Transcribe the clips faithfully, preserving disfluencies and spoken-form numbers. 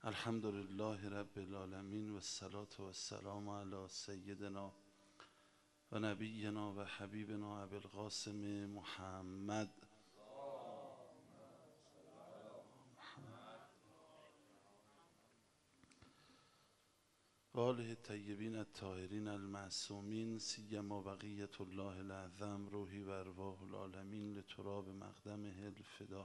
الحمد لله رب العالمین و الصلاة و السلام علی سیدنا و نبینا و حبیبنا ابی القاسم محمد و آله الطیبین الطاهرین المعصومین سیما بقیة الله الاعظم روحی و ارواح العالمین لتراب مقدمه الفدا.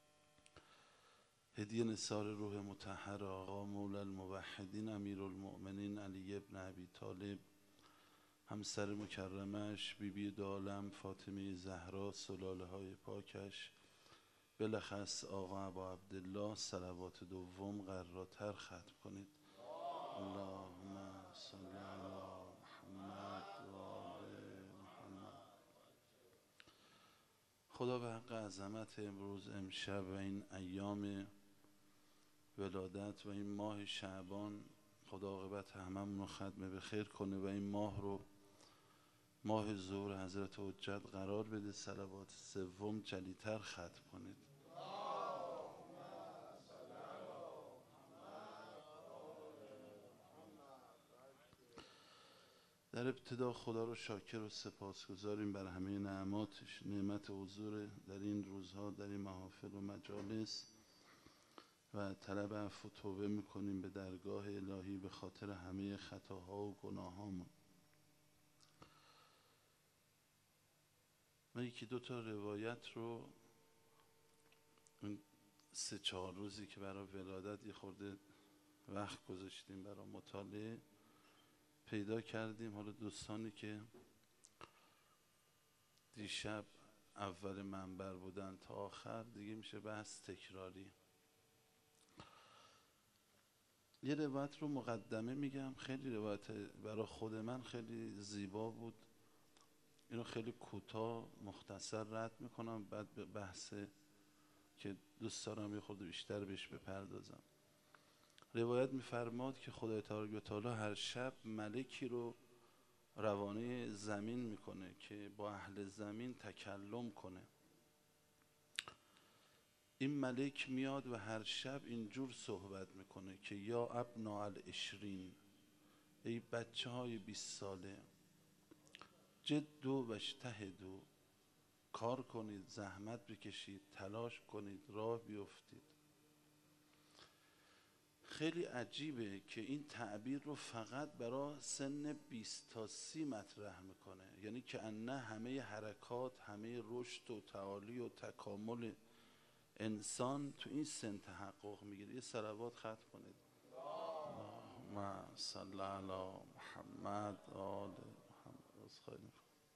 هدیه نثار روح مطهر آقا مولا الموحدین امیر المؤمنین علی ابن ابی طالب، همسر مکرمش بی بی دو عالم فاطمه زهرا، سلاله های پاکش، بلخص آقا ابا عبدالله، صلوات دوم قراتر ختم کنید. اللهم صل علی محمد و آل محمد. خدا به حق عظمت امروز امشب و این ایام ولادت و این ماه شعبان، خدا عاقبت هممون رو ختم به خیر کنه و این ماه رو ماه ظهور حضرت حجت قرار بده. صلوات سوم جلیتر ختم کنید. در ابتدا خدا رو شاکر و سپاسگزاریم بر همه نعماتش، نعمت حضور در این روزها در این محافل و مجالس، و طلب عفو و توبه میکنیم به درگاه الهی به خاطر همه خطاها و گناهامون. من یکی دو تا روایت رو این سه چهار روزی که برای ولادت یه خورده وقت گذاشتیم برای مطالعه پیدا کردیم. حالا دوستانی که دیشب اول منبر بودن تا آخر دیگه میشه بحث تکراری. یه روایت رو مقدمه میگم، خیلی روایت برای خود من خیلی زیبا بود، اینو خیلی کوتاه مختصر رد میکنم، بعد به بحث که دوست دارم یه خورده بیشتر بهش بپردازم. روایت میفرماد که خدای تبارک و تعالی هر شب ملکی رو روانه زمین میکنه که با اهل زمین تکلم کنه. این ملک میاد و هر شب اینجور صحبت میکنه که یا ابناء العشرین، ای بچه های بیست ساله، جدوا و اجتهدوا، کار کنید، زحمت بکشید، تلاش کنید، راه بیفتید. خیلی عجیبه که این تعبیر رو فقط برای سن بیست تا سی مطرح میکنه، یعنی که انه همه حرکات، همه رشد و تعالی و تکامل انسان تو این سن تحقق میگیره. یه صلوات ختم کنید. اللهم صل علی محمد و آل محمد.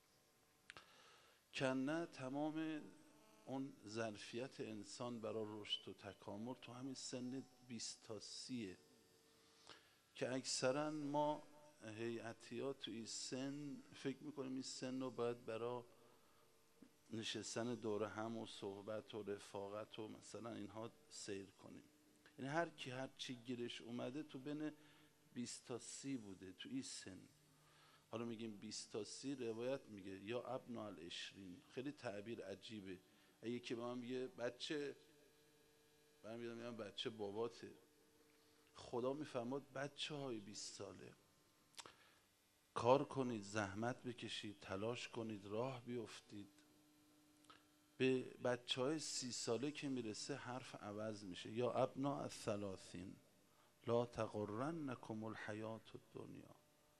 کنه تمام اون ظرفیت انسان برای رشد و تکامل تو همین سن بیست تا سیه که اکثرا ما هیئتی ها تو این سن فکر میکنیم این سن رو باید برای نشستن دور هم و صحبت و رفاقت و مثلا اینها سیر کنیم. یعنی هر کی هر چی گیرش اومده تو بین بیست تا سی بوده تو این سن. حالا میگیم بیست تا سی، روایت میگه یا ابناء العشرین. خیلی تعبیر عجیبه. اگه که به من میگه بچه، من میگم بچه باباته. خدا میفرماد بچه های بیست ساله کار کنید، زحمت بکشید، تلاش کنید، راه بیفتید. به بچه های سی ساله که میرسه حرف عوض میشه. یا ابناء الثلاثین لا تغرنکم الحیات الدنیا.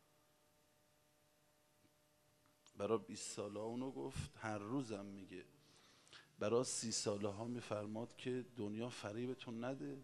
برای بیست ساله ها اونو گفت، هر روزم میگه. برای سی ساله ها میفرماد که دنیا فریبتون نده.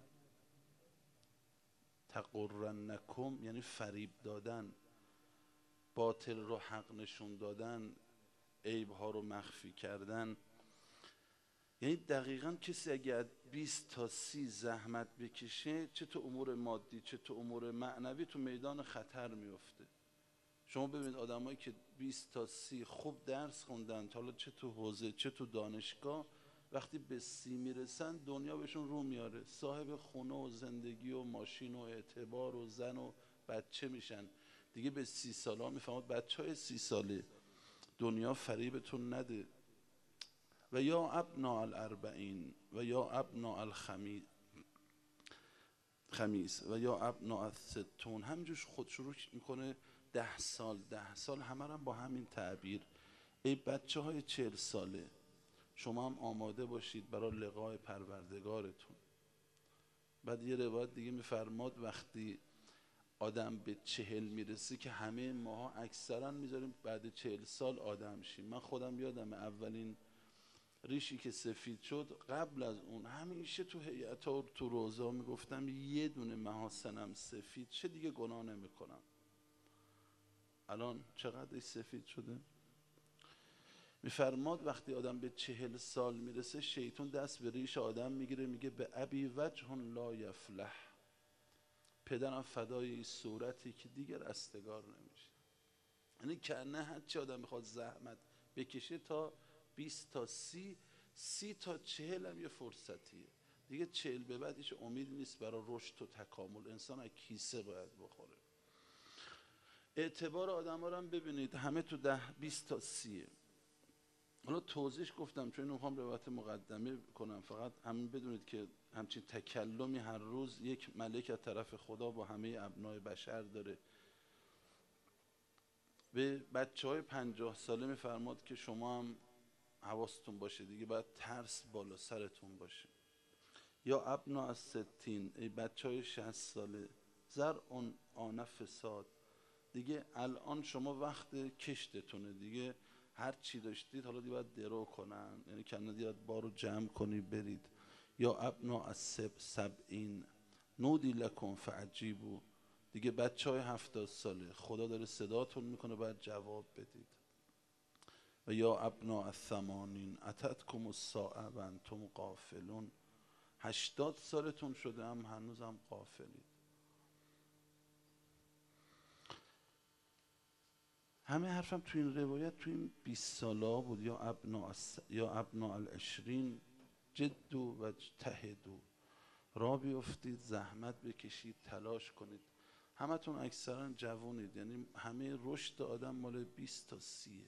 تغرنکم یعنی فریب دادن، باطل رو حق نشون دادن، عیب ها رو مخفی کردن. یعنی دقیقاً کسی اگه بیست تا سی زحمت بکشه، چه تو امور مادی چه تو امور معنوی، تو میدان خطر میفته. شما ببینید آدمایی که بیست تا سی خوب درس خوندن، حالا چه تو حوزه چه تو دانشگاه، وقتی به سی میرسن دنیا بهشون رو میاره، صاحب خونه و زندگی و ماشین و اعتبار و زن و بچه میشن. دیگه به سی ساله ها میفهمد بچه های سی ساله دنیا فریبتون نده. و یا ابناء الاربعین و یا ابناء الخمی، خمیس و یا ابناء ستون، همینجوش خود شروع میکنه ده سال ده سال، همه هم با همین تعبیر. ای بچه های چهل ساله، شما هم آماده باشید برای لقای پروردگارتون. بعد یه روایت دیگه میفرماد وقتی آدم به چهل میرسه که همه ماها اکثرا میذاریم بعد چهل سال آدم شیم. من خودم یادم اولین ریشی که سفید شد، قبل از اون همیشه تو هیئت ها و تو روزا میگفتم یه دونه محاسنم سفید چه دیگه گناه نمیکنم. الان چقدر سفید شده؟ میفرماد وقتی آدم به چهل سال میرسه شیطان دست به ریش آدم میگیره، میگه به ابی وجه لا یفلح، پدرم فدای این صورتی که دیگر رستگار نمیشه. یعنی که نه هرچی آدم میخواد زحمت بکشه تا بیست تا سی، سی تا چهل هم یه فرصتیه دیگه. چهل به بعدش امید نیست برای رشد و تکامل، انسان از کیسه باید بخوره. اعتبار آدم ها رو هم ببینید همه تو ده بیست تا سیه. حالا توضیحش گفتم چون میخوام روایت مقدمه کنم، فقط همین بدونید که همچین تکلمی هر روز یک ملک از طرف خدا با همه ابنای بشر داره. به بچه های پنجاه ساله میفرماد که شما هم حواستون باشه دیگه، باید ترس بالا سرتون باشه. یا ابنا از ستین، ای بچه های شصت ساله، زر اون آن فساد، دیگه الان شما وقت کشتتونه دیگه، هر چی داشتید حالا دیگه باید درو کنن، یعنی کنه دیگه بارو جمع کنی برید. یا ابنا از سب سبعین، نودی لکن فعجیبو، دیگه بچه های هفتاد ساله خدا داره صداتون میکنه باید جواب بدید. و یا ابنا از ثمانین، اتتکم الساعه و انتم غافلون، هشتاد سالتون شده هم هنوز هم غافلید. همه حرفم تو این روایت تو این بیست ساله بود. یا ابنا یا ابنا العشرین، جدو و اجتهدوا، را بیفتید زحمت بکشید تلاش کنید. همتون اکثرا جوونید، یعنی همه رشد آدم مال بیست تا سیه،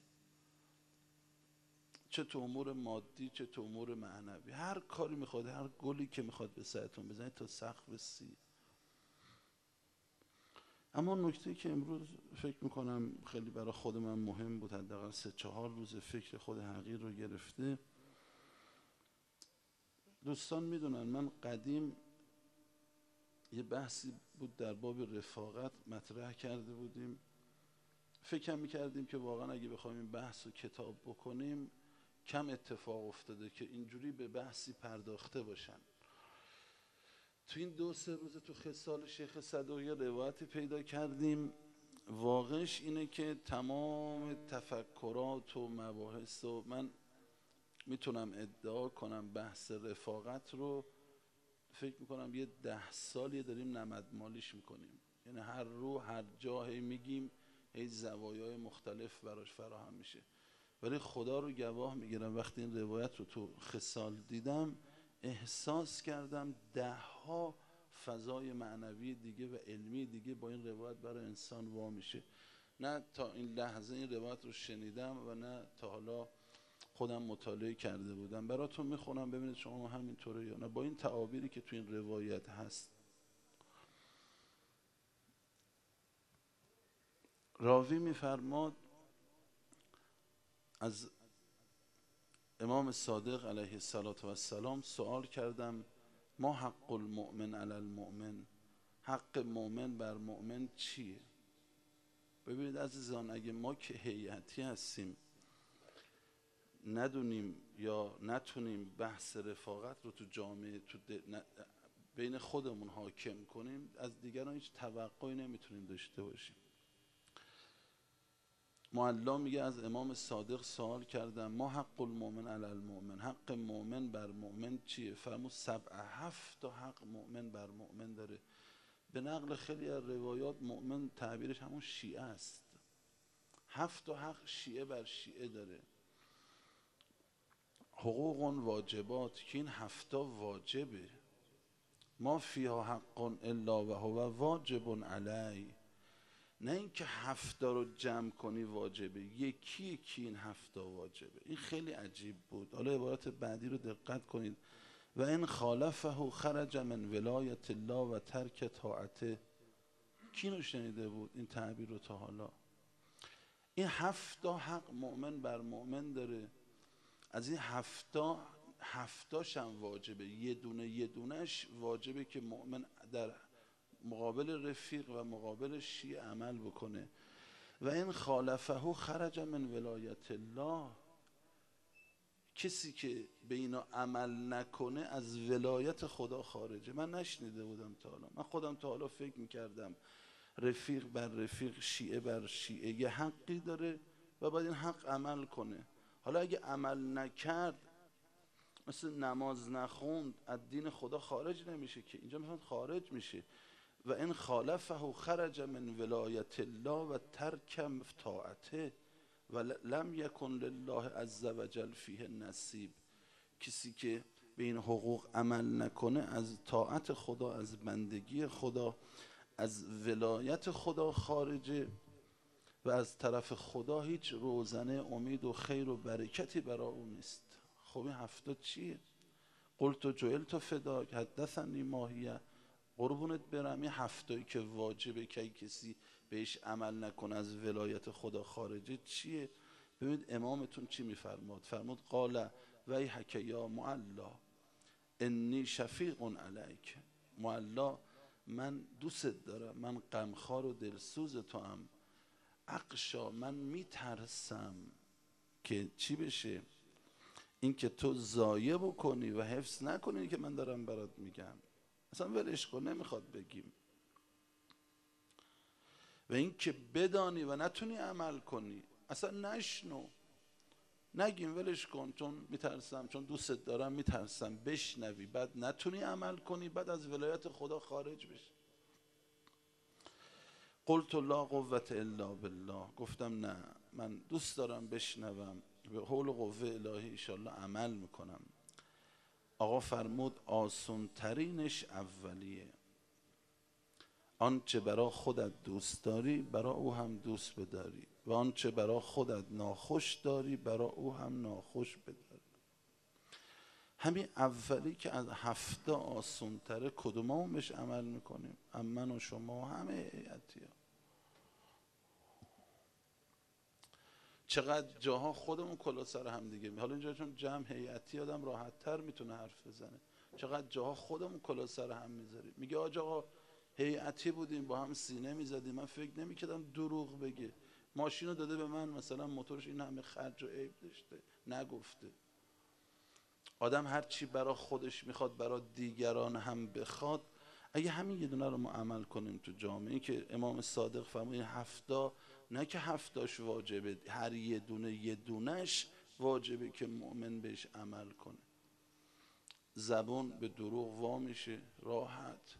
چه تو امور مادی چه تو امور معنوی. هر کاری میخواد، هر گلی که میخواد به سرتون بزنید تا سقف سی. اما نکته که امروز فکر میکنم خیلی برای خود من مهم بود، حداقل سه چهار روز فکر خود حقیر رو گرفته. دوستان میدونن من قدیم یه بحثی بود در باب رفاقت مطرح کرده بودیم، فکر میکردیم که واقعا اگه بخوایم این بحث رو کتاب بکنیم کم اتفاق افتاده که اینجوری به بحثی پرداخته باشن. تو این دو سه روز تو خصال شیخ صدوقی روایتی پیدا کردیم، واقعش اینه که تمام تفکرات و مباحث و من میتونم ادعا کنم بحث رفاقت رو فکر میکنم یه ده سالی داریم نمدمالیش میکنیم، یعنی هر رو هر جایی میگیم هی زوایای مختلف براش فراهم میشه. ولی خدا رو گواه میگیرم وقتی این روایت رو تو خصال دیدم احساس کردم ده ها فضای معنوی دیگه و علمی دیگه با این روایت برای انسان وا میشه. نه تا این لحظه این روایت رو شنیدم و نه تا حالا خودم مطالعه کرده بودم. براتون میخونم ببینید شما همینطوره یا نه با این تعابیری که تو این روایت هست. راوی میفرماد از امام صادق علیه السلام سوال کردم ما حق المؤمن علی المؤمن، حق مؤمن بر مؤمن چیه؟ ببینید عزیزان اگه ما که هیئتی هستیم ندونیم یا نتونیم بحث رفاقت رو تو جامعه تو بین خودمون حاکم کنیم، از دیگران هیچ توقعی نمیتونیم داشته باشیم. معلا میگه از امام صادق سوال کردم ما حق المؤمن علی المؤمن، حق مؤمن بر مؤمن چیه؟ فرمود سبع، هفت تا حق مؤمن بر مؤمن داره. به نقل خیلی از روایات مؤمن تعبیرش همون شیعه است، هفت تا حق شیعه بر شیعه داره. حقوق واجبات که این هفتا واجبه، ما فیها حق الا و هو واجب علی، نه اینکه هفتا رو جمع کنی واجبه، یکی یکی این هفتا واجبه. این خیلی عجیب بود. حالا عبارت بعدی رو دقت کنید، و این خالفه خرج من ولایت الله و ترک طاعته. کی رو شنیده بود این تعبیر رو تا حالا؟ این هفتا حق مؤمن بر مؤمن داره. از این هفتا هفتاش هم واجبه، یه دونه یه دونش واجبه که مؤمن در مقابل رفیق و مقابل شیعه عمل بکنه. و این خالفه خرج من ولایت الله، کسی که به اینا عمل نکنه از ولایت خدا خارجه. من نشنیده بودم تا حالا، من خودم تا حالا فکر میکردم رفیق بر رفیق، شیعه بر شیعه یه حقی داره و باید این حق عمل کنه. حالا اگه عمل نکرد، مثل نماز نخوند، از دین خدا خارج نمیشه که، اینجا مثلا خارج میشه. و این خالفه خرج من ولایت الله و ترک طاعته و لم یکن لله عز وجل فیه نصیب. کسی که به این حقوق عمل نکنه از طاعت خدا، از بندگی خدا، از ولایت خدا خارجه و از طرف خدا هیچ روزنه امید و خیر و برکتی برای اون نیست. خب این هفته چیه؟ قلت و جعلت فداک حدثنی ماهیه. قربونت برم، این هفتایی که واجبه که کسی بهش عمل نکنه از ولایت خدا خارجه چیه؟ ببینید امامتون چی میفرماد؟ فرمود قال ویحک یا معلا انی شفیق علیک. معلا من دوست دارم، من غمخوار و دلسوز تو هم. اقشا من میترسم که چی بشه؟ این که تو ضایع بکنی و حفظ نکنی که من دارم برات میگم. اصلا ولش کن، نمیخواد بگیم. و این که بدانی و نتونی عمل کنی، اصلا نشنو، نگیم ولش کن چون میترسم، چون دوست دارم میترسم، بشنوی بعد نتونی عمل کنی، بعد از ولایت خدا خارج بشی. قلت لا قوة الا بالله. گفتم نه، من دوست دارم بشنوم، به حول و قوه الهی انشالله عمل میکنم. آقا فرمود آسون ترینش اولیه. آنچه برا خودت دوست داری برا او هم دوست بداری و آنچه برا خودت ناخوش داری برا او هم ناخوش بداری. همین اولی که از هفته آسون تره، کدوممون بهش عمل میکنیم؟ من و شما و همه هیئتی ها. چقدر جاها خودمون کلا سر هم دیگه، حالا اینجا چون جمع هیئتی آدم راحت تر میتونه حرف بزنه، چقدر جاها خودمون کلا سر هم میذاریم. میگه آقا هیئتی بودیم با هم سینه میزدیم، من فکر نمیکردم دروغ بگه، ماشین رو داده به من مثلا موتورش این همه خرج و عیب داشته، نگفته. آدم هر چی برا خودش میخواد برا دیگران هم بخواد. اگه همین یه دونه رو ما عمل کنیم تو جامعه، که امام صادق فرمود این هفته نه که هفتاش واجبه، هر یه دونه یه دونش واجبه که مؤمن بهش عمل کنه. زبون به دروغ وا میشه راحت.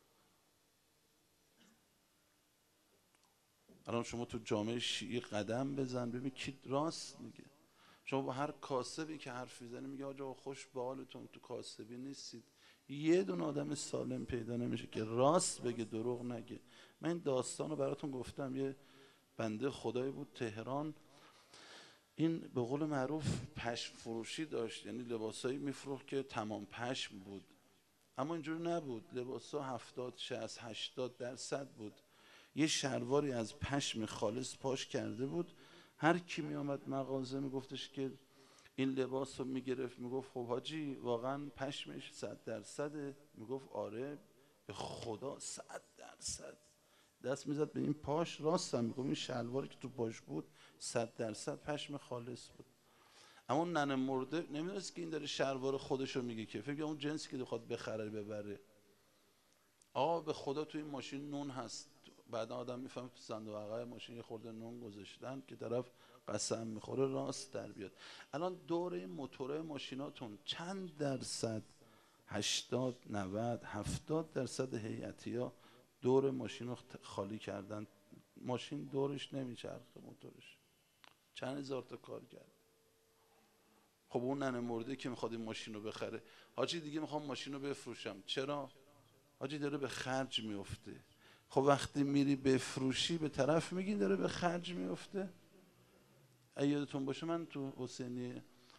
الان شما تو جامعه شیعی قدم بزن ببین کی راست میگه. شما با هر کاسبی که حرف میزنی میگه آقا خوش به حالتون، تو کاسبی نیستید. یه دونه آدم سالم پیدا نمیشه که راست بگه دروغ نگه. من این داستان رو براتون گفتم. یه بنده خدایی بود تهران، این به قول معروف پشم فروشی داشت، یعنی لباسایی میفروخت که تمام پشم بود، اما اینجوری نبود. لباسا هفتاد شصت هشتاد درصد بود. یه شلواری از پشم خالص پاش کرده بود. هر کی می آمد مغازه میگفتش که این لباس رو میگرفت، میگفت خب حاجی واقعا پشمش صد درصده؟ میگفت آره به خدا صد درصد. دست میزد به این پاش، راستم میگفت این شلواری که تو پاش بود صد درصد پشم خالص بود. اما اون ننه مرده نمیدونست که این داره شلوار خودشو میگه، که فکر اون جنسی که بخواد بخره ببره. آقا به خدا تو این ماشین نون هست. بعد آدم میفهمه تو صندوق عقب ماشین یه خورده نون گذاشتن که طرف قسم میخوره راست در بیاد. الان دوره موتورهای ماشیناتون چند درصد؟ هشتاد نود هفتاد درصد هیئتی ها دور ماشین رو خالی کردن. ماشین دورش نمیچرخه، موتورش چند هزار تا کار کرد. خب اون ننه مرده که میخواد این ماشین رو بخره، حاجی دیگه میخوام ماشین رو بفروشم. چرا؟ حاجی داره به خرج میفته. خب وقتی میری بفروشی به طرف میگی داره به خرج میفته. اگه یادتون باشه من تو حسینی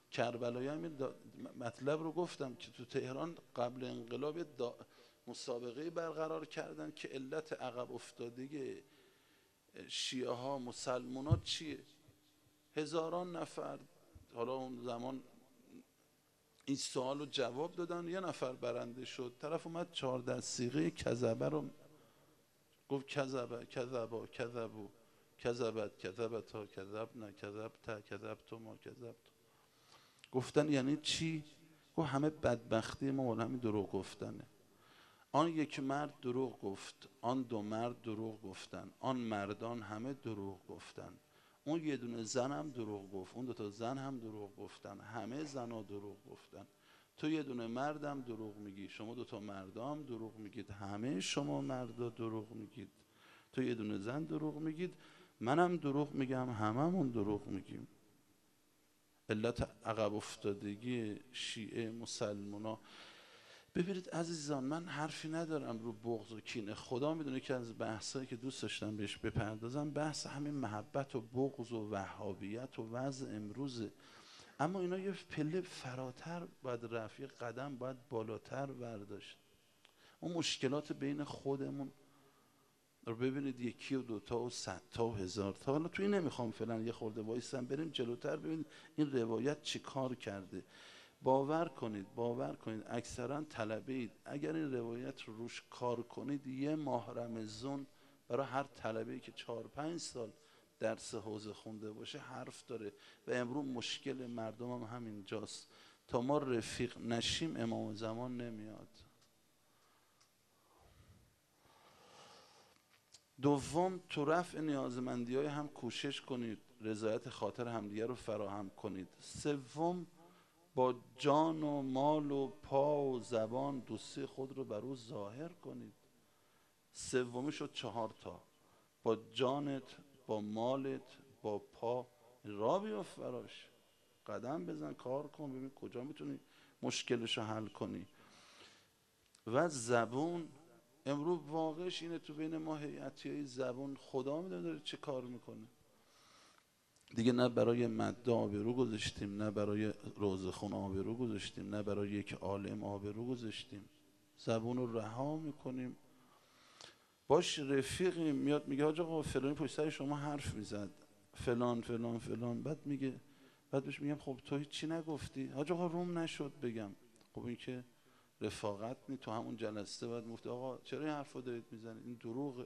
کربلایی هم مطلب رو گفتم که تو تهران قبل انقلاب مسابقه برقرار کردن که علت عقب افتادگی شیعه ها مسلمانات چیه. هزاران نفر حالا اون زمان این سوال رو جواب دادن، یه نفر برنده شد. طرف اومد چهارده صیغه کذبه رو گفت، کذبه کذبا کذبو کذبت کذبتا کذبنا کذبتا کذبتو ما کذبت. گفتن یعنی چی؟ گفت همه بدبختی ما اون همین دروغ گفتنه. آن یک مرد دروغ گفت، آن دو مرد دروغ گفتن، آن مردان همه دروغ گفتن، اون یه دونه زن هم دروغ گفت، اون دوتا زن هم دروغ گفتن، همه زنها دروغ گفتن. تو یه دونه مردم دروغ میگی، شما دوتا مردا هم دروغ میگید، همه شما مردا دروغ میگید. تو یه دونه زن دروغ میگید، منم دروغ میگم، هممون دروغ میگیم. علت عقب افتادگی شیعه مسلمانا. ببینید عزیزان، من حرفی ندارم رو بغض و کینه. خدا میدونه که از بحثایی که دوست داشتم بهش بپردازم بحث همین محبت و بغض و وهابیت و وضع امروزه. اما اینا یه پله فراتر باید رفت، یه قدم باید بالاتر برداشت. اون مشکلات بین خودمون رو ببینید، یکی و دوتا و صد تا و هزار تا. حالا توی نمیخوام فعلا، یه خورده وایسم بریم جلوتر ببینید این روایت چی کار کرده. باور کنید باور کنید اکثرا طلبه اید، اگر این روایت رو روش کار کنید یه ماه رمضان برای هر طلبه‌ای که چهار پنج سال درس حوزه خونده باشه حرف داره. و امروز مشکل مردم هم همینجاست، تا ما رفیق نشیم امام زمان نمیاد. دوم، تو رفع نیازمندی های هم کوشش کنید، رضایت خاطر همدیگه رو فراهم کنید. سوم، با جان و مال و پا و زبان دوستی خود رو بر او ظاهر کنید. سومی شد چهار تا. با جانت، با مالت، با پا را بیفت فراش، قدم بزن، کار کن، ببین کجا میتونی مشکلش رو حل کنی. و زبون، امروز واقعش اینه تو بین ما هیئتی های زبون خدا میدونه داره چه کار میکنه دیگه. نه برای مده آبرو گذاشتیم، نه برای روزخون آبرو گذاشتیم، نه برای یک عالم آبرو گذاشتیم. زبون رو رها میکنیم. باش رفیقیم، میاد میگه حاج آقا فلانی پشت سر شما حرف میزد فلان فلان فلان، بعد میگه، بعد بهش میگم خب تو هیچی نگفتی؟ حاج آقا روم نشد بگم. خب این که رفاقت نی. تو همون جلسه باید مفتی آقا چرا این حرفو دارید میزنید، این دروغه.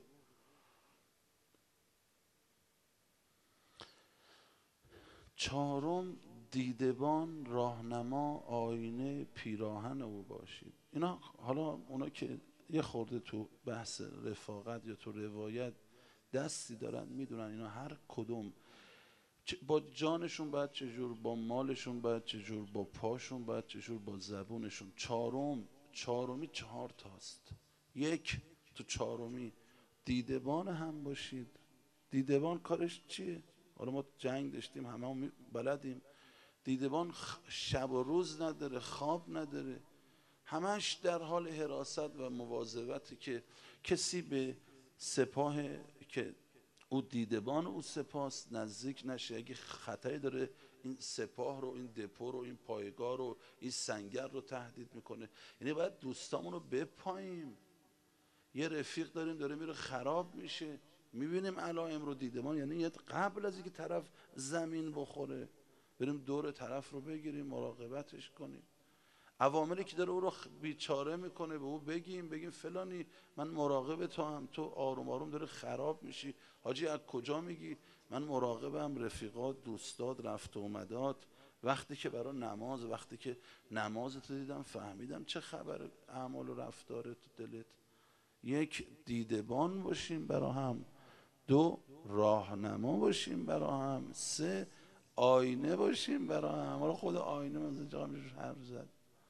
چهارم، دیدبان، راهنما، آینه، پیراهن او باشید. اینا حالا اونا که یه خورده تو بحث رفاقت یا تو روایت دستی دارن میدونن اینا هر کدوم با جانشون باید چجور، با مالشون باید چجور، با پاشون باید چجور، با زبونشون. چهارم، چهارمی چهار تاست. یک، تو چهارمی دیدبان هم باشید. دیدبان کارش چیه؟ حالا ما جنگ داشتیم همه هم بلدیم. دیدبان شب و روز نداره، خواب نداره، همش در حال حراست و مواظبت که کسی به سپاه که او دیدبان او سپاس نزدیک نشه. اگه خطری داره این سپاه رو، این دپو رو، این پایگاه رو، این سنگر رو تهدید میکنه. یعنی باید دوستامون رو بپاییم. یه رفیق داریم داره میره خراب میشه، میبینیم علائم رو. دیدمان یعنی یه قبل از اینکه طرف زمین بخوره بریم دور طرف رو بگیریم، مراقبتش کنیم. عواملی که داره او رو بیچاره میکنه به او بگیم بگیم فلانی من مراقب تو هم، تو آروم آروم داره خراب میشی. حاجی از کجا میگی؟ من مراقبم، رفیقات، دوستات، رفت و اومدات. وقتی که برای نماز، وقتی که نمازت دیدم فهمیدم چه خبر اعمال و رفتار تو دلت. یک، دیدبان باشیم برا هم. دو، راهنما باشیم برا هم. سه، آینه باشیم برا هم. حالا خود آینه من اینجا میشه حرف زد.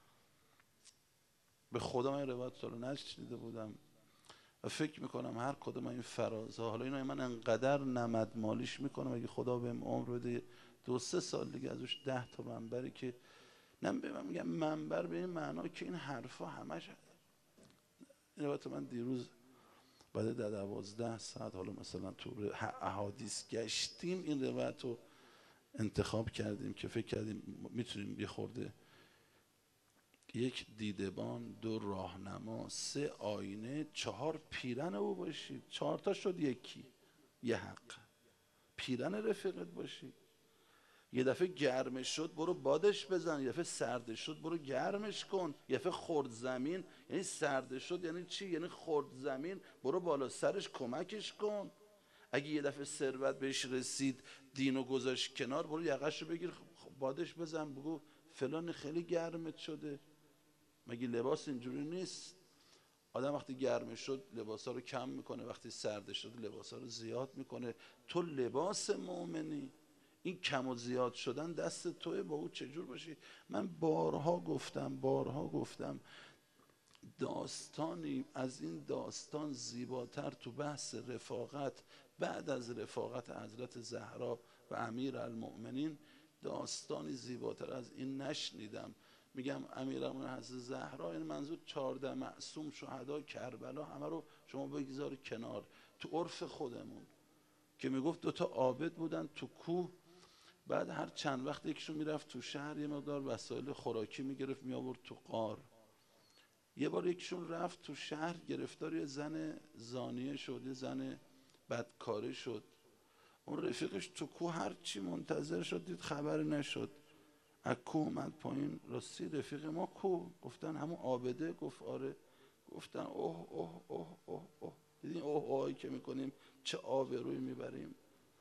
به خدا من روایت رو نشنیده بودم و فکر میکنم هر کدوم این فرازها، حالا اینا من انقدر نمد مالیش میکنم اگه خدا بهم عمر بده دو سه سال دیگه ازش ده تا منبری که من میگم منبر به این معنا که این حرفا همش. این روایت من دیروز بعد در دوازده ساعت حالا مثلا تو احادیث گشتیم این روایت رو انتخاب کردیم که فکر کردیم میتونیم یه خورده، یک دیدبان، دو راهنما، سه آینه، چهار پیرن او باشید. چهار تا شد یکی، یه حق. پیرن رفیقت باشید. یه دفعه گرمش شد برو بادش بزن، یه دفعه سردش شد برو گرمش کن، یه دفعه خورد زمین یعنی سردش شد یعنی چی؟ یعنی خورد زمین برو بالا سرش کمکش کن. اگه یه دفعه ثروت بهش رسید دینو گذاشت کنار، برو یقش رو بگیر بادش بزن، بگو فلان خیلی گرمت شده. مگه لباس اینجوری نیست؟ آدم وقتی گرمش شد لباسا رو کم میکنه، وقتی سردش شد لباسا رو زیاد میکنه. تو لباس مؤمنی. این کم و زیاد شدن دست توه، با او چجور باشی. من بارها گفتم بارها گفتم داستانی از این داستان زیباتر تو بحث رفاقت بعد از رفاقت حضرت زهرا و امیر المؤمنین داستانی زیباتر از این نشنیدم. میگم امیرالمومنین حضرت زهرا، این منظور چهارده معصوم شهدا کربلا همه رو شما بگذار کنار. تو عرف خودمون که میگفت دوتا عابد بودن تو کوه، بعد هر چند وقت یکیشون میرفت تو شهر یه مقدار وسایل خوراکی میگرفت میآورد تو غار. یه بار یکیشون رفت تو شهر گرفتار یه زن زانیه شد، یه زن بدکاره شد. اون رفیقش تو کوه هر چی منتظر شد دید خبری نشد. از کوه اومد پایین، راستی رفیق ما کو؟ گفتن همون عابده. گفت آره. گفتن اوه اوه اوه اوه اوه. دیدین اوه اوهی که میکنیم چه آبرویی میبریم.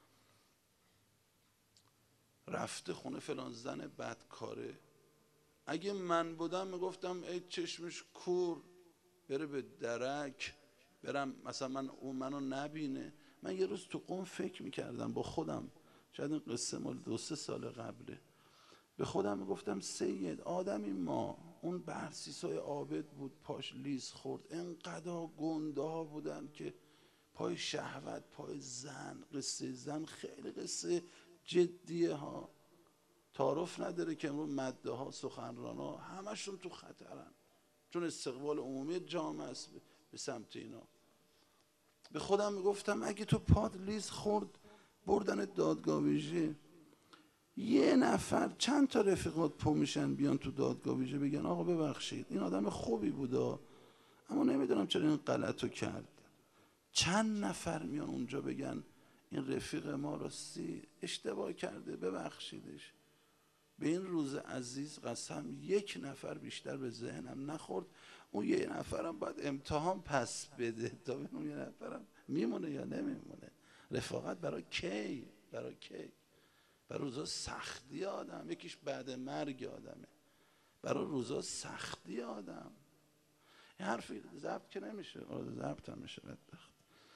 رفته خونه فلان زن بدکاره. اگه من بودم میگفتم ای چشمش کور، بره به درک، برم مثلا من اون منو نبینه. من یه روز تو قم فکر میکردم با خودم، شاید این قصه مال دو سه سال قبله، به خودم میگفتم سید آدمی ما، اون برسیسای عابد بود پاش لیز خورد، انقدر گنده ها بودن که پای شهوت، پای زن، قصه زن خیلی قصه جدیه ها. تعارف نداره که امروز مده ها سخنران ها همشون تو خطرن، چون استقبال عمومی جامعه است به سمت اینا. به خودم میگفتم اگه تو پاد لیز خورد بردن دادگاه ویژه، یه نفر چند تا رفیقات پا میشن بیان تو دادگاه ویژه بگن آقا ببخشید این آدم خوبی بودا اما نمیدونم چرا این غلطو کرد. چند نفر میان اونجا بگن این رفیق ما راستی اشتباه کرده ببخشیدش. به این روز عزیز قسم یک نفر بیشتر به ذهنم نخورد. اون یه نفرم باید امتحان پس بده تا ببینم یه نفرم میمونه یا نمیمونه. رفاقت برای کی؟ برای کی؟ برای روزا سختی آدم. یکیش بعد مرگ آدمه، برای روزا سختی آدم. این حرفی ضبط که نمیشه، ضبط هم میشه بدبخت.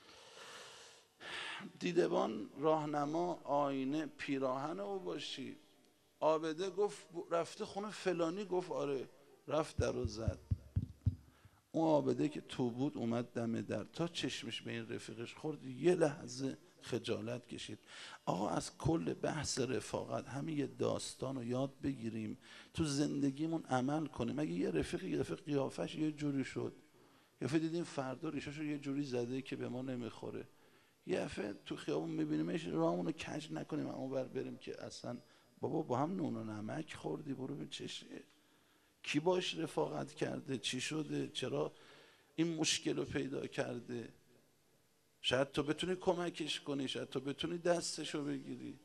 دیدبان، راهنما، آینه، پیراهن او باشی. عابده گفت رفته خونه فلانی، گفت آره. رفت در و زد. اون عابده که تو بود اومد دم در، تا چشمش به این رفیقش خورد یه لحظه خجالت کشید. آقا از کل بحث رفاقت همین یه داستان رو یاد بگیریم تو زندگیمون عمل کنیم. اگه یه رفیق یه رفیق قیافش یه جوری شد، یه دفعه دیدیم فردا ریشاشو یه جوری زده که به ما نمیخوره، یه دفعه تو خیابون میبینیمش راهمون رو کج نکنیم اما بر بریم که اصلا بابا با هم نون و نمک خوردی برو به چشه. کی باش رفاقت کرده؟ چی شده؟ چرا این مشکل رو پیدا کرده؟ شاید تو بتونی کمکش کنی، شاید تو بتونی دستشو بگیری.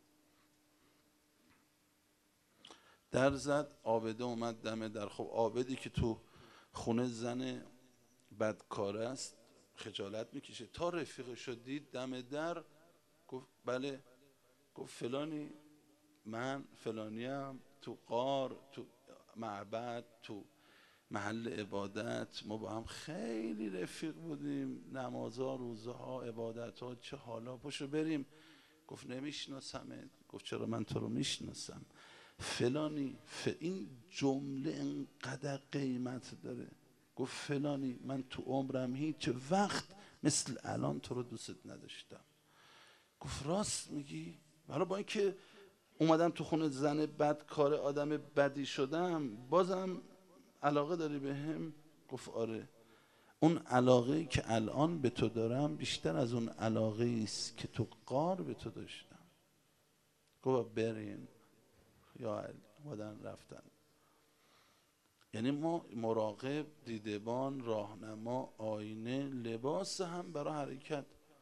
در زد، عابده اومد دم در. خب عابدی که تو خونه زن بدکاره است خجالت میکشه. تا رفیقشو دید دم در گفت بله. گفت فلانی، من فلانیم، تو غار، تو معبد، تو محل عبادت ما با هم خیلی رفیق بودیم، نمازها، روزها، عبادتها، چه حالا پاشو بریم. گفت نمیشناسمت. گفت چرا من تو رو میشناسم فلانی. ف... این جمله انقدر قیمت داره. گفت فلانی من تو عمرم هیچ وقت مثل الان تو رو دوست نداشتم. گفت راست میگی؟ حالا با اینکه اومدم تو خونه زن بد کار آدم بدی شدم بازم علاقه داری به هم؟ گفت آره. اون علاقه که الان به تو دارم بیشتر از اون علاقه است که تو غار به تو داشتم. گفت برین. یا علی بودن رفتن. یعنی ما مراقب، دیدبان، راهنما، آینه، لباس هم برای حرکت.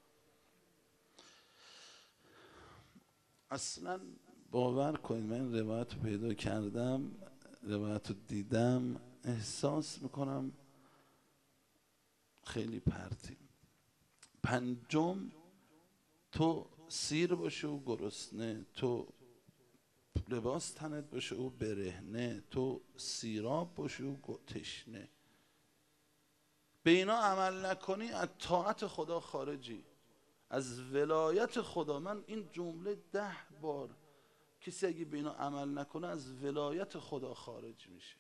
اصلا باور کنید من این روایت رو پیدا کردم، روایت رو دیدم، احساس میکنم خیلی پرتیم. پنجم، تو سیر باشه و گرسنه، تو لباس تنت باشه و برهنه، تو سیراب باشه و تشنه. به اینا عمل نکنی از طاعت خدا خارجی، از ولایت خدا. من این جمله ده بار، کسی اگه به اینا عمل نکنه از ولایت خدا خارج میشه.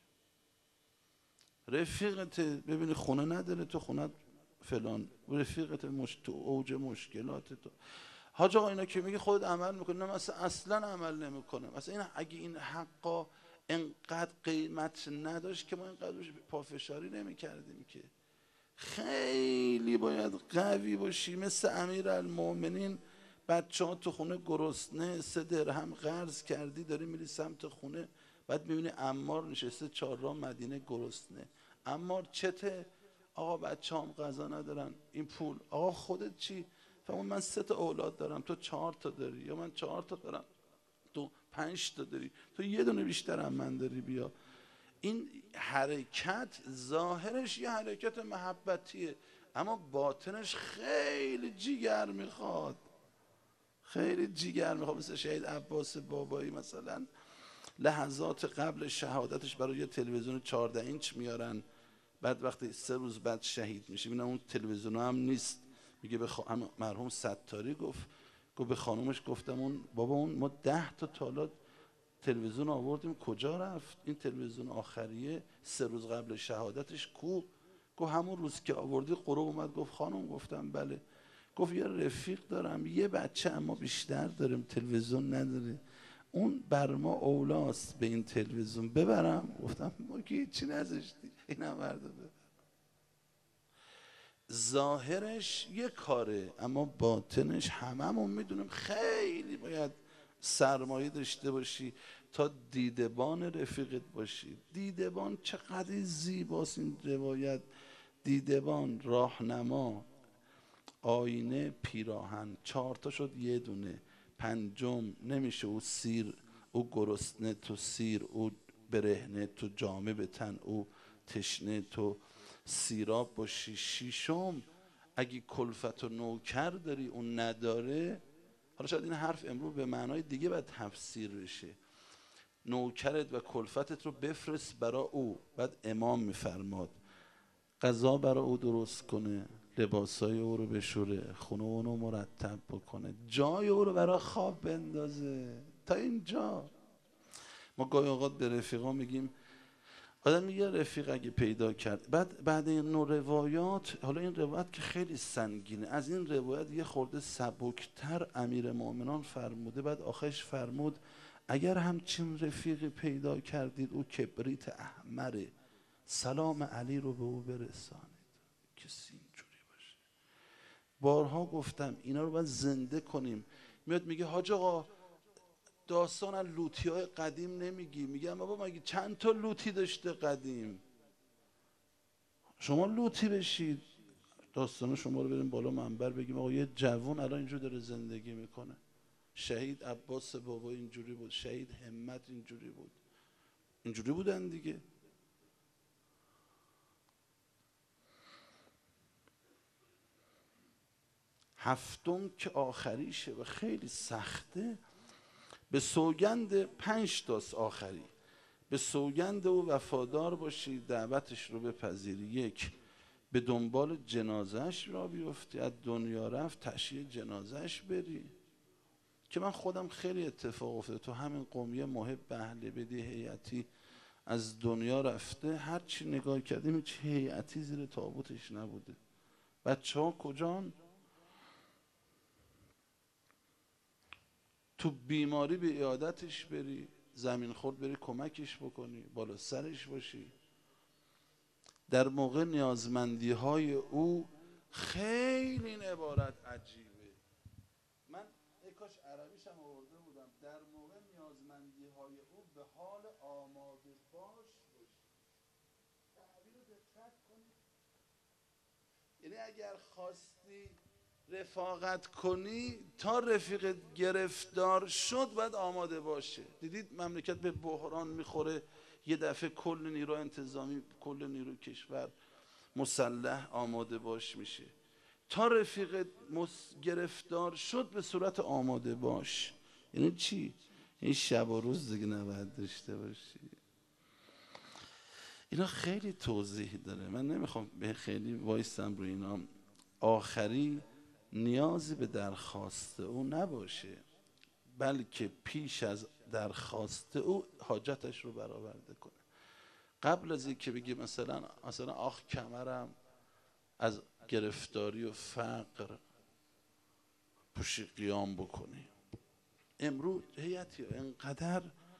رفیقت ببینی خونه نداره، تو خونه فلان، رفیقت مش... تو اوج مشکلات تو. حاج آقا اینا که میگه خودت عمل میکنی، نه مثلا اصلا عمل نمیکنه. مثلا این اگه این حقا انقدر قیمت نداشت که ما اینقدر پافشاری نمیکردیم که. خیلی باید قوی باشی مثل امیرالمومنین. بچه ها تو خونه گرسنه، سه درهم قرض کردی داری میری سمت خونه، بعد میبینی عمار نشسته چهارراه مدینه گرسنه. عمار چته؟ آقا بچه هم غذا ندارن. این پول آقا خودت چی؟ فهمون من سه تا اولاد دارم، تو چهار تا داری، یا من چهار تا دارم تو پنج تا داری، تو یه دونه بیشتر هم من داری، بیا. این حرکت ظاهرش یه حرکت محبتیه، اما باطنش خیلی جیگر میخواد، خیلی جیگر میخواد. مثل شهید عباس بابایی مثلا لحظات قبل شهادتش برای یه تلویزیون چهارده اینچ میارن، بعد وقتی سه روز بعد شهید میشه میبینن اون تلویزیون هم نیست، میگه به خ... مرحوم ستاری گفت گفت به خانومش گفتم اون بابا اون ما ده تا تالات تلویزیون آوردیم کجا رفت؟ این تلویزیون آخریه سه روز قبل شهادتش کو؟ گفت همون روز که آوردی قروب اومد. گفت خانم، گفتم بله. گفت یه رفیق دارم یه بچه اما بیشتر داریم تلویزیون نداره، اون بر ما اولاست به این تلویزیون ببرم؟ گفتم ما که هیچی نذاشتی، اینم برده ببر. ظاهرش یه کاره اما باطنش هممون میدونیم خیلی باید سرمایه داشته باشی تا دیدبان رفیقت باشی. دیدبان چقدر زیباست این روایت. دیدبان، راهنما، آینه، پیراهن، چهار تا شد یه دونه. پنجم نمیشه او سیر، او گرسنه تو سیر، او برهنه تو جامه به تن، او تشنه تو سیراب باشی. شیشم اگه کلفت و نوکر داری اون نداره، حالا شاید این حرف امروز به معنای دیگه باید تفسیر بشه، نوکرت و کلفتت رو بفرست برا او. بعد امام میفرماد غذا برا او درست کنه، لباسای او رو بشوره، خونه اونو مرتب بکنه، جای او رو برا خواب بندازه. تا اینجا ما گاهی اوقات به رفیقا میگیم، آدم میگه رفیق اگه پیدا کرد، بعد بعد این نوع روایات، حالا این روایت که خیلی سنگینه، از این روایت یه خورده سبکتر امیر مومنان فرموده. بعد آخرش فرمود اگر همچین رفیقی پیدا کردید او کبریت احمره، سلام علی رو به او برسانید. کسی اینجوری باشه. بارها گفتم اینا رو باید زنده کنیم. میاد میگه حاج آقا داستان از لوتی های قدیم نمیگی؟ میگم بابا مگه چند تا لوتی داشته قدیم؟ شما لوتی بشید، داستان شما رو بریم بالا منبر بگیم آقا یه جوون الان اینجور داره زندگی میکنه. شهید عباس بابا اینجوری بود، شهید همت اینجوری بود، اینجوری بودن دیگه. هفتم که آخریشه و خیلی سخته، به سوگند پنج تاست آخری، به سوگند او وفادار باشی، دعوتش رو بپذیری. یک، به دنبال جنازش را بیفتی، از دنیا رفت تشییع جنازش بری. که من خودم خیلی اتفاق افتاده تو همین قومیه محب اهل بدی هیئتی از دنیا رفته، هر چی نگاه کردیم هیچ هیئتی زیر تابوتش نبوده. بچه ها کجان؟ تو بیماری به عیادتش بری، زمین خورد بری کمکش بکنی، بالا سرش باشی. در موقع نیازمندی های او خیلی این عبارت عجیبه. من ای کاش عربیش هم آورده بودم. در موقع به حال آماده باش باشی. تعبیر رو دقت کنید. یعنی اگر خواستی رفاقت کنی تا رفیق گرفتار شد باید آماده باشه. دیدید مملکت به بحران میخوره، یه دفعه کل نیرو انتظامی، کل نیرو کشور مسلح آماده باش میشه. تا رفیق گرفتار شد به صورت آماده باش. یعنی چی؟ این شب و روز دیگه نباید داشته باشی. اینا خیلی توضیح داره، من نمیخوام به خیلی وایستم روی اینا. آخری نیازی به درخواست او نباشه، بلکه پیش از درخواست او حاجتش رو برآورده کنه. قبل از اینکه بگی مثلا مثلا آخ کمرم از گرفتاری و فقر پوشی قیام بکنی. امروز هیئتی انقدر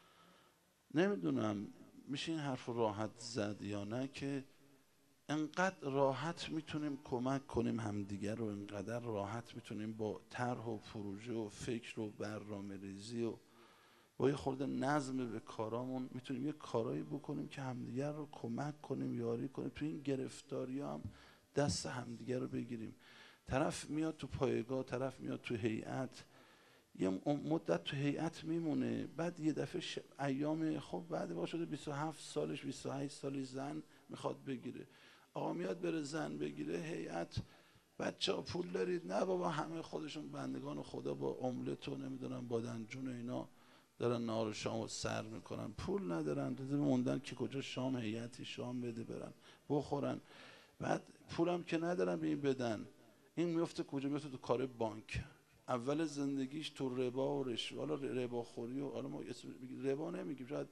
نمیدونم میشه این حرف راحت زد یا نه، که انقدر راحت میتونیم کمک کنیم همدیگر رو، انقدر راحت میتونیم با طرح و پروژه و فکر و برنامه ریزی و با یه خورده نظم به کارامون میتونیم یه کارایی بکنیم که همدیگر رو کمک کنیم، یاری کنیم تو این گرفتاری هم دست همدیگر رو بگیریم. طرف میاد تو پایگاه، طرف میاد تو هیئت، یه مدت تو هیئت میمونه، بعد یه دفعه ش... ایام خب بعد با شده بیست و هفت سالش بیست و هشت سالش زن میخواد بگیره. آقا میاد بره زن بگیره، هیئت بچه ها پول دارید؟ نه بابا همه خودشون بندگان خدا با املت و نمیدونم بادنجون و اینا دارن نهار و شام و سر میکنن، پول ندارن، دیدن موندن که کجا شام هیئتی شام بده برن بخورن، بعد پولم که ندارن به این بدن. این میفته کجا؟ میفته تو کار بانک. اول زندگیش تو ربا و رشوه، حالا ربا خوری و حالا ما ربا نمیگیم، شاید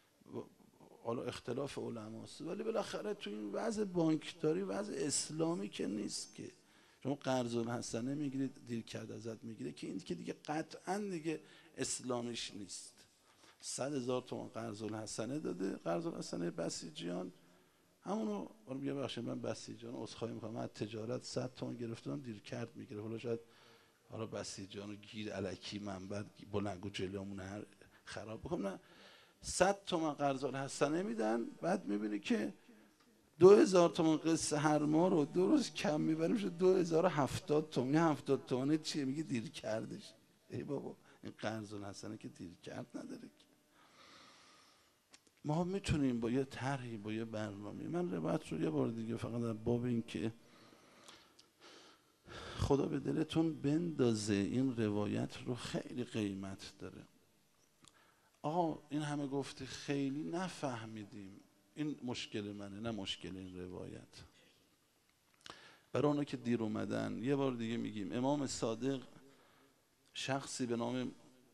حالا اختلاف علماست، ولی بالاخره تو این وضع بانکداری وضع اسلامی که نیست که. شما قرض الحسنه میگیرید دیر کرد ازت میگیره، که این که دیگه قطعا دیگه اسلامیش نیست. صد هزار تومان قرض الحسنه داده، قرض الحسنه بسیجیان همونو، حالا میگه بخشید من بسیجیان عذرخواهی میکنم، من تجارت صد تومان گرفتم دیر کرد میگیره، حالا شاید حالا بسیجیانو گیر الکی منبر بلنگو جلومون هر خراب بکنم، نه صد تومن قرض الحسنه میدن، بعد میبینی که دو هزار تومن قصه هر ماه رو دو روز کم میبریم شد دو هزار و هفتاد تومن. یه هفتاد تومنه چیه؟ میگه دیر کردش. ای بابا این قرض الحسنه که دیر کرد نداره که. ما میتونیم با یه طرحی با یه برنامه، من روایت رو یه بار دیگه فقط در باب این که خدا به دلتون بندازه، این روایت رو خیلی قیمت داره. آقا این همه گفته خیلی نفهمیدیم، این مشکل منه نه مشکل این روایت. برای اونا که دیر اومدن یه بار دیگه میگیم، امام صادق شخصی به نام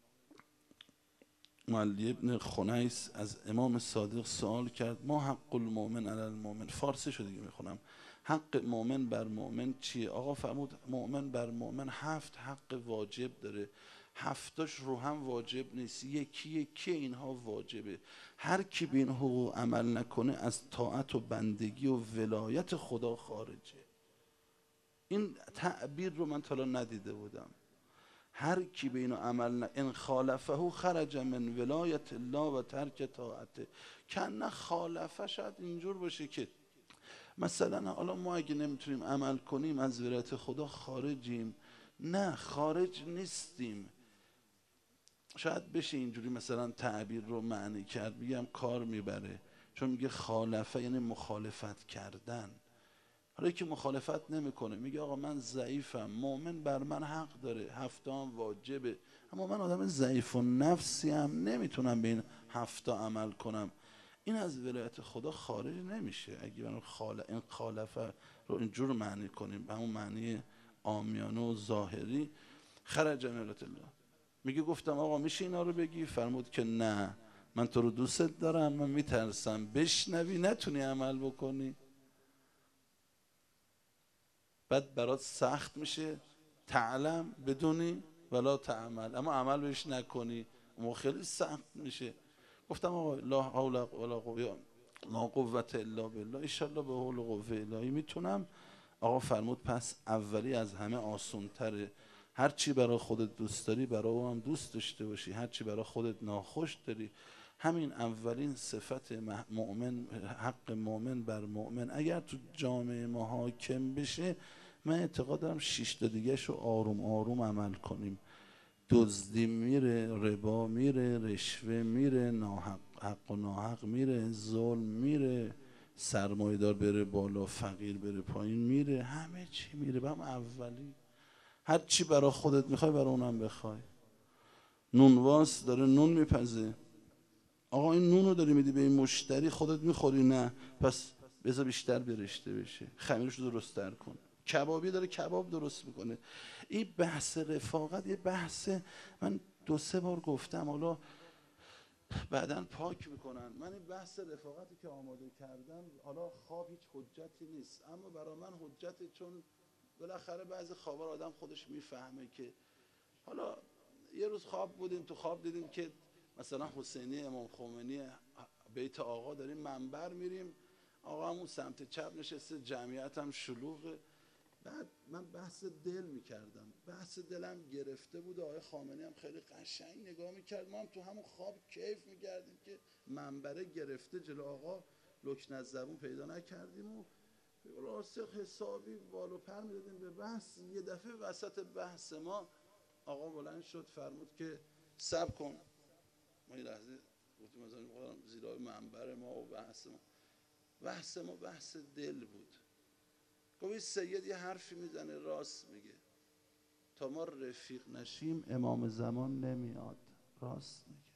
معلی ابن خنیس از امام صادق سوال کرد ما حق المؤمن علی المؤمن، فارسی شو دیگه میخونم، حق مؤمن بر مؤمن چیه؟ آقا فرمود مؤمن بر مؤمن هفت حق واجب داره، هفتاش رو هم واجب نیست، یکی یکی اینها واجبه. هر کی به این حقوق عمل نکنه از طاعت و بندگی و ولایت خدا خارجه. این تعبیر رو من تا الان ندیده بودم. هر کی به اینو عمل نه ان خالفه خرج من ولایت الله و ترک طاعته. کنه خالفه شاید اینجور باشه که مثلا حالا ما اگه نمیتونیم عمل کنیم از ولایت خدا خارجیم. نه خارج نیستیم. شاید بشه اینجوری مثلا تعبیر رو معنی کرد، بگم کار میبره، چون میگه خالفه یعنی مخالفت کردن. حالا که مخالفت نمیکنه میگه آقا من ضعیفم، مؤمن بر من حق داره، هفته هم واجبه، اما من آدم ضعیف و نفسی هم نمیتونم به این هفته عمل کنم، این از ولایت خدا خارج نمیشه. اگه من خال... این خالفه رو اینجور معنی کنیم به همون معنی عامیانه و ظاهری، خرج من ولایت الله. میگه گفتم آقا میشه اینا رو بگی؟ فرمود که نه، من تو رو دوست دارم، من میترسم بشنوی نتونی عمل بکنی، بعد برات سخت میشه، تعلم بدونی ولا تعمل، اما عمل بهش نکنی اما خیلی سخت میشه. گفتم آقا لا حول ولا قوه لا قوة الا بالله، ان شاء الله به حول و قوه الهی میتونم. آقا فرمود پس اولی از همه آسون تره، هر چی برای خودت دوست داری برای او هم دوست داشته باشی، هر چی برای خودت ناخوش داری همین اولین صفت مؤمن، حق مؤمن بر مؤمن اگر تو جامعه ما حاکم بشه، من اعتقاد دارم شش تا دیگه‌شو آروم آروم عمل کنیم. دزدی میره، ربا میره، رشوه میره، ناحق حق و ناحق میره، ظلم میره، سرمایه‌دار بره بالا، فقیر بره پایین میره، همه چی میره. بهم اولی هر چی برای خودت میخوای برای اونم بخوای. نونواس داره نون میپزه، آقا این نونو داری میدی به این مشتری، خودت میخوری؟ نه. پس بذار بیشتر برشته بشه، خمیرش رو درست تر کن. کبابی داره کباب درست میکنه. این بحث رفاقت یه بحث، من دو سه بار گفتم، حالا بعدن پاک میکنن. من این بحث رفاقتی که آماده کردم، حالا خواب هیچ حجتی نیست، اما برای من حجته، چون بالاخره بعضی خوابا آدم خودش میفهمه که، حالا یه روز خواب بودیم، تو خواب دیدیم که مثلا حسینی امام خمینی بیت آقا داریم منبر میریم، آقا همون سمت چپ نشسته، جمعیت هم شلوغه. بعد من بحث دل میکردم، بحث دلم گرفته بود، آقای خامنه‌ای هم خیلی قشنگ نگاه میکرد، ما هم تو همون خواب کیف میکردیم که منبره گرفته جلو آقا، لکنه از زبون پیدا نکردیم و راسته حسابی بالو پر میدادیم به بحث. یه دفعه وسط بحث ما آقا بلند شد فرمود که صبر کن. ما یه لحظه گفتیم مثلا زیرای منبر ما و بحث ما، بحث ما بحث دل بود. گفت سید یه حرفی میزنه راست میگه، تا ما رفیق نشیم امام زمان نمیاد. راست میگه.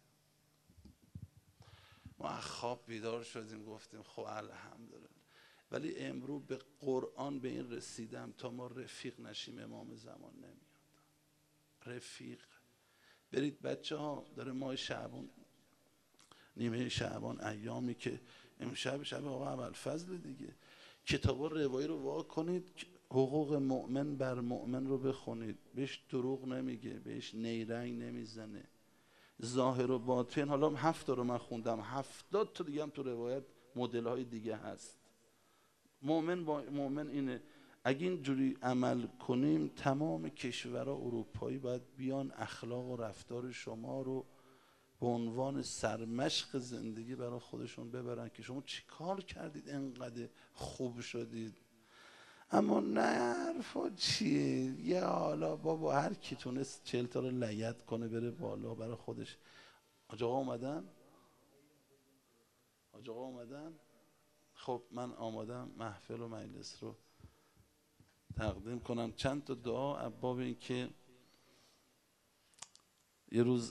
ما از خواب بیدار شدیم گفتیم خب الحمدلله، ولی امروز به قرآن به این رسیدم تا ما رفیق نشیم امام زمان نمیاد. رفیق برید بچه ها، داره ماه شعبان، نیمه شعبان، ایامی که امشب شب آقا ابوالفضل دیگه، کتاب روایی رو وا کنید، حقوق مؤمن بر مؤمن رو بخونید، بهش دروغ نمیگه، بهش نیرنگ نمیزنه، ظاهر و باطن. حالا هفت رو من خوندم، هفتاد تا دیگه هم تو روایت مدل های دیگه هست. مؤمن با مؤمن اینه. اگه اینجوری عمل کنیم تمام کشورها اروپایی باید بیان اخلاق و رفتار شما رو به عنوان سرمشق زندگی برای خودشون ببرن که شما چی کار کردید انقدر خوب شدید. اما نه، حرفا چیه؟ یه حالا بابا هر کی تونست چهل تا رو لگد کنه بره بالا برای خودش. حاج آقا اومدن؟ حاج آقا اومدن؟ خب من آمادم محفل و مجلس رو تقدیم کنم. چند تا دعا ابواب این که یه روز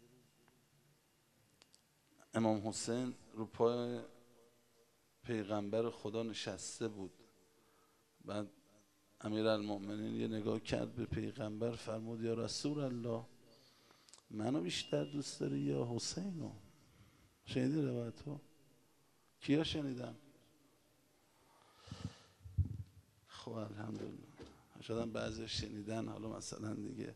امام حسین رو پای پیغمبر خدا نشسته بود، بعد امیرالمؤمنین یه نگاه کرد به پیغمبر، فرمود یا رسول الله منو بیشتر دوست داری یا حسینو؟ شنیدی روایتو؟ کیا شنیدن؟ خب الحمدلله، شاید بعضی شنیدن. حالا مثلا دیگه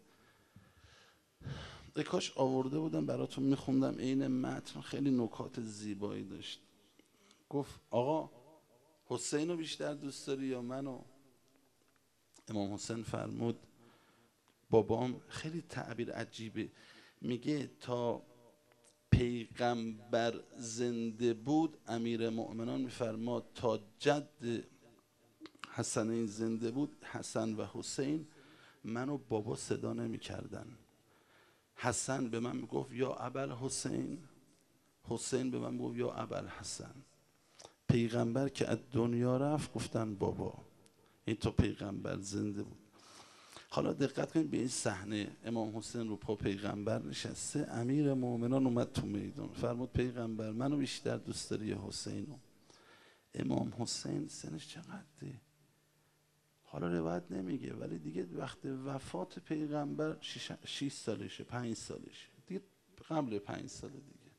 ای کاش آورده بودم براتون میخوندم، این متن خیلی نکات زیبایی داشت. گفت آقا حسین رو بیشتر دوست داری یا منو؟ امام حسین فرمود بابام، خیلی تعبیر عجیبه، میگه تا پیغمبر زنده بود امیر مؤمنان میفرماد تا جد حسنین زنده بود، حسن و حسین منو بابا صدا نمی کردن. حسن به من میگفت یا ابوالحسین، حسین به من میگفت یا ابوالحسن. پیغمبر که از دنیا رفت گفتن بابا. این تا پیغمبر زنده بود. حالا دقت کنید به این صحنه، امام حسین رو پا پیغمبر نشسته، امیر مومنان اومد تو میدان، فرمود پیغمبر منو بیشتر دوست داری یا حسینو؟ امام حسین سنش چقدره؟ حالا روایت نمیگه، ولی دیگه وقت وفات پیغمبر شش سالشه، پنج سالشه دیگه، قبل پنج سال دیگه.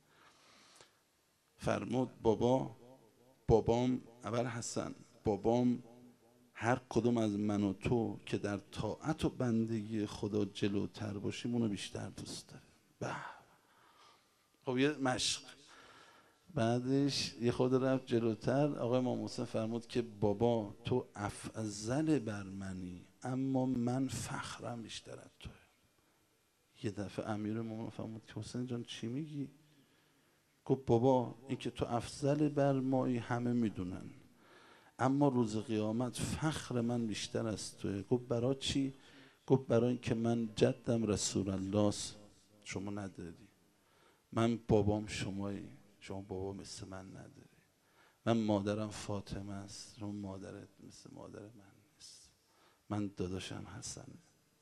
فرمود بابا، بابام اول حسن، بابام هر کدوم از من و تو که در طاعت و بندگی خدا جلوتر باشیم اونو بیشتر دوست داره. به خب یه مشق. بعدش یه خود رفت جلوتر، آقای امام حسین فرمود که بابا تو افضل بر منی اما من فخرم بیشتر از توه. یه دفعه امیر مومنین فرمود که حسین جان چی میگی؟ گفت بابا این که تو افضل بر مایی همه میدونن، اما روز قیامت فخر من بیشتر از توه. گفت برای چی؟ گفت برای اینکه من جدم رسول الله است، شما نداری. من بابام شمایی، شما بابا مثل من نداری. من مادرم فاطمه است، شما مادرت مثل مادر من نیست. من داداشم حسنه.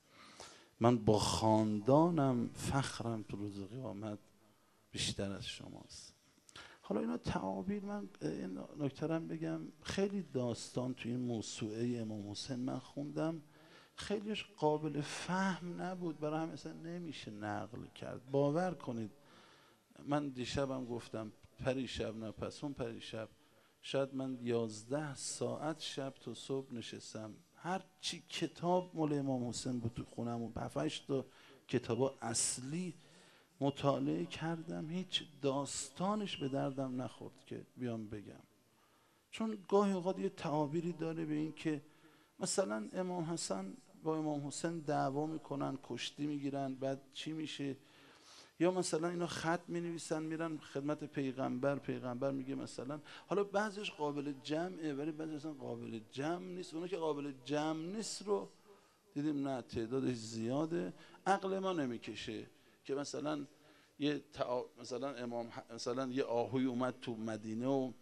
من با خاندانم فخرم تو روز قیامت بیشتر از شماست. حالا اینا تعابیر، من این نکترم بگم، خیلی داستان توی این موسوعه امام حسین من خوندم، خیلیش قابل فهم نبود، برای هم اصلا نمیشه نقل کرد. باور کنید من دیشبم گفتم، پریشب نه پس اون پریشب، شاید من یازده ساعت شب تا صبح نشستم، هر چی کتاب مال امام حسین بود تو خونم و هفت تا کتاب اصلی مطالعه کردم، هیچ داستانش به دردم نخورد که بیام بگم. چون گاهی اوقات یه تعابیری داره به این که مثلا امام حسن با امام حسین دعوا میکنن، کشتی میگیرن، بعد چی میشه؟ یا مثلا اینا خط مینویسن میرن خدمت پیغمبر، پیغمبر میگه مثلا، حالا بعضیش قابل جمعه ولی بعضی اصلا قابل جمع نیست. اونا که قابل جمع نیست رو دیدیم نه تعدادش زیاده، عقل ما نمیکشه که مثلا یه تع... مثلا امام ح... مثلا یه آهوی اومد تو مدینه و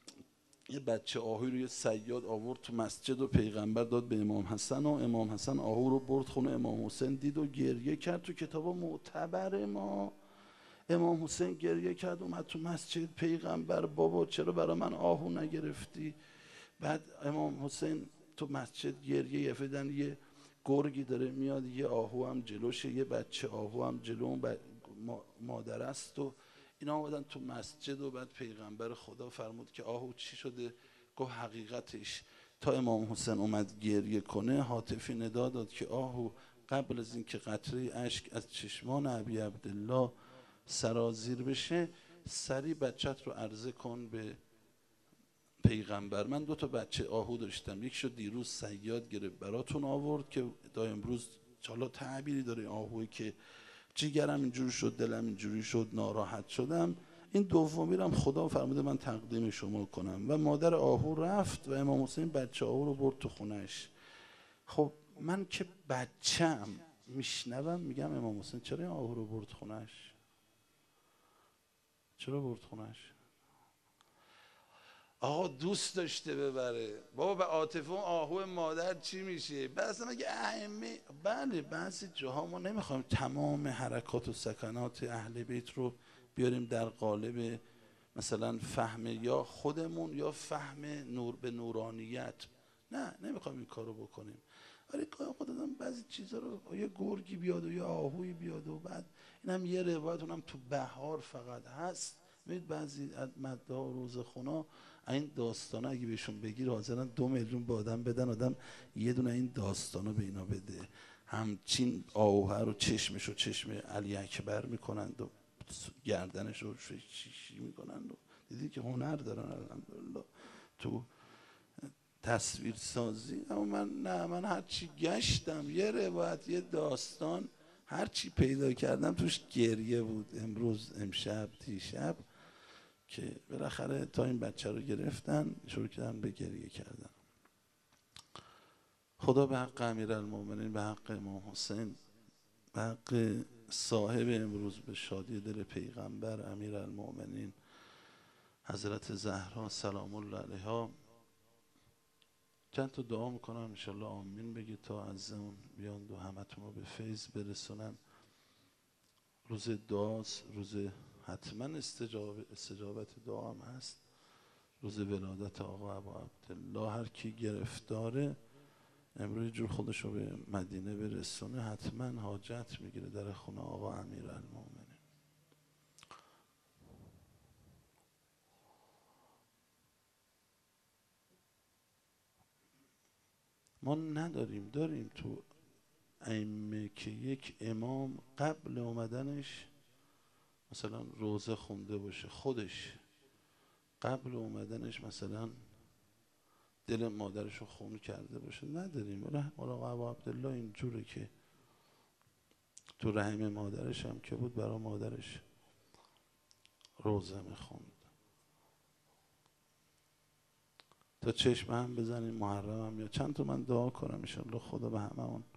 یه بچه آهوی رو یه صیاد آورد تو مسجد و پیغمبر داد به امام حسن و امام حسن آهو رو برد خونه امام حسین، دید و گریه کرد. تو کتابا معتبر ما امام حسین گریه کرد اومد تو مسجد، پیغمبر بابا چرا برای من آهو نگرفتی؟ بعد امام حسین تو مسجد گریه، یفدن یه گرگی داره میاد، یه آهو هم جلوشه، یه بچه آهو هم جلو ب... مادر است و اینا آمدن تو مسجد و بعد پیغمبر خدا فرمود که آهو چی شده؟ گفت حقیقتش تا امام حسین اومد گریه کنه هاتفی ندا داد که آهو قبل از اینکه قطره اشک از چشمان ابی عبدالله سرازیر بشه سری بچت رو عرضه کن به پیغمبر. من دو تا بچه آهو داشتم، یک شو دیروز صیاد گرفت براتون آورد که تا امروز حالا تعبیری داره آهوی که جیگرم اینجوری شد، دلم اینجوری شد، ناراحت شدم. این دومی رو خدا فرموده من تقدیم شما کنم. و مادر آهو رفت و امام حسین بچه آهو رو برد تو خونش. خب من که بچم میشنوم میگم امام حسین چرا این آهو رو برد خونش؟ چرا برد خونش؟ آقا دوست داشته ببره. بابا به عاطفه اون آهو مادر چی میشه؟ بس مگه ائمه، بله بعضی جاها ما نمیخوایم تمام حرکات و سکنات اهل بیت رو بیاریم در قالب مثلا فهم یا خودمون یا فهم نور به نورانیت، نه نمیخوایم این کارو بکنیم. ولی گاهی خود آدم بعضی چیزا رو، یه گرگی بیاد و یه آهوی بیاد و بعد اینم یه روایت اونم تو بهار فقط هست. میدید بعضی مدعا روز خونا این داستانا اگه بهشون بگیر حاضرن دو میلیون به آدم بدن، آدم یه دونه این داستانا به اینا بده. همچین آوهر رو چشمش و چشم علی اکبر میکنند و گردنش رو شیشی میکنند و دیدی که هنر دارن الحمدلله تو تصویر سازی. اما من نه، من هرچی گشتم یه روایت یه داستان هرچی پیدا کردم توش گریه بود. امروز امشب دیشب که بالاخره تا این بچه رو گرفتن شروع کردن به گریه کردن. خدا به حق امیرالمومنین، به حق امام حسین، به حق صاحب امروز به شادی دل پیغمبر امیرالمومنین حضرت زهرا سلام الله علیها چند تا دعا میکنم انشالله آمین بگید تا از اون بیان و همتون رو به فیض برسونن. روز دعاست، روز حتما استجاب استجابت دعا هم هست، روز ولادت آقا ابا عبدالله. هر کی گرفتاره امروز جور خودش رو به مدینه برسونه حتما حاجت میگیره در خونه آقا امیرالمومنین. ما نداریم، داریم تو ائمه که یک امام قبل اومدنش مثلا روزه خونده باشه، خودش قبل اومدنش مثلا دل مادرش رو خون کرده باشه، نداریم. رحم الله ابا عبدالله اینجوره که تو رحم مادرش هم که بود برای مادرش روزه میخوند تا چشم هم بزنیم محرم هم یا چند تا من دعا کنم انشالله خدا به همه اون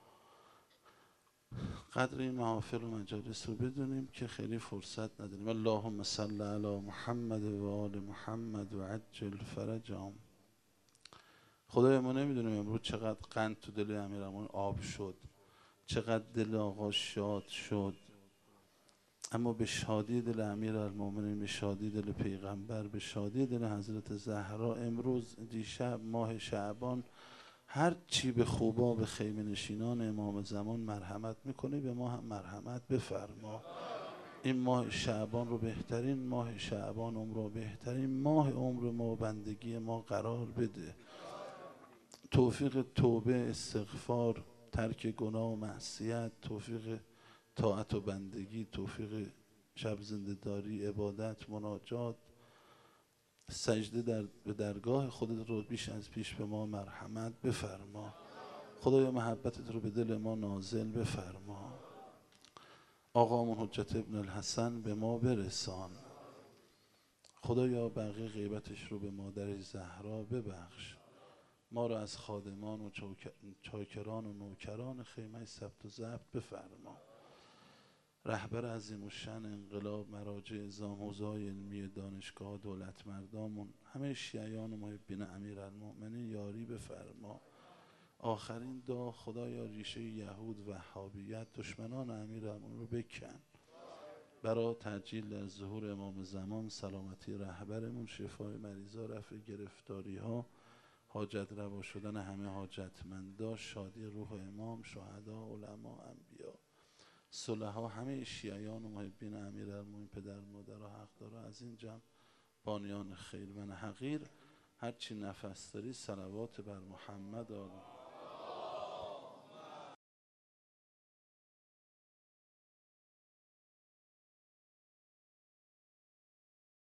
قدر این محافل و مجالس رو بدونیم که خیلی فرصت نداریم. اللهم صل علی محمد و آل محمد و عجل فرجهم. خدای ما نمیدونیم امروز چقدر قند تو دل امیرالمومنین آب شد، چقدر دل آقا شاد شد، اما به شادی دل امیرالمومنین، به شادی دل پیغمبر، به شادی دل حضرت زهرا امروز دیشب ماه شعبان هر چی به خوبا به خیمه نشینان امام زمان مرحمت میکنه به ما هم مرحمت بفرما. این ماه شعبان رو بهترین ماه شعبان عمر رو بهترین ماه عمر ما و بندگی ما قرار بده. توفیق توبه، استغفار، ترک گناه و معصیت، توفیق طاعت و بندگی، توفیق شب زنده داری، عبادت، مناجات، سجده در به درگاه خودت رو بیش از پیش به ما مرحمت بفرما. خدایا محبتت رو به دل ما نازل بفرما. آقامون حجت ابن الحسن به ما برسان. خدایا بقیه غیبتش رو به مادر زهرا ببخش. ما رو از خادمان و چاکران و نوکران خیمه ثبت و ضبط بفرما. رهبر عظیم الشأن انقلاب، مراجع اعظام، حوزه‌های علمی دانشگاه، دولت مردامون، همه شیعیان و محبین امیرالمومنین یاری بفرما. آخرین دعا خدایا ریشه یهود وهابیت دشمنان امیرالمومنین رو بکن. برای تجلیل در ظهور امام زمان، سلامتی رهبرمون، شفای مریضا، رفع گرفتاری ها، حاجت روا شدن همه حاجتمندا، شادی روح امام، شهدا، علما، انبیا، صلحا، همه شیعیان و محبین امیرالمومنین، پدر مادر و حقدارا از این جمع بانیان خیر. من حقیر هرچی نفس داری صلوات بر محمد آل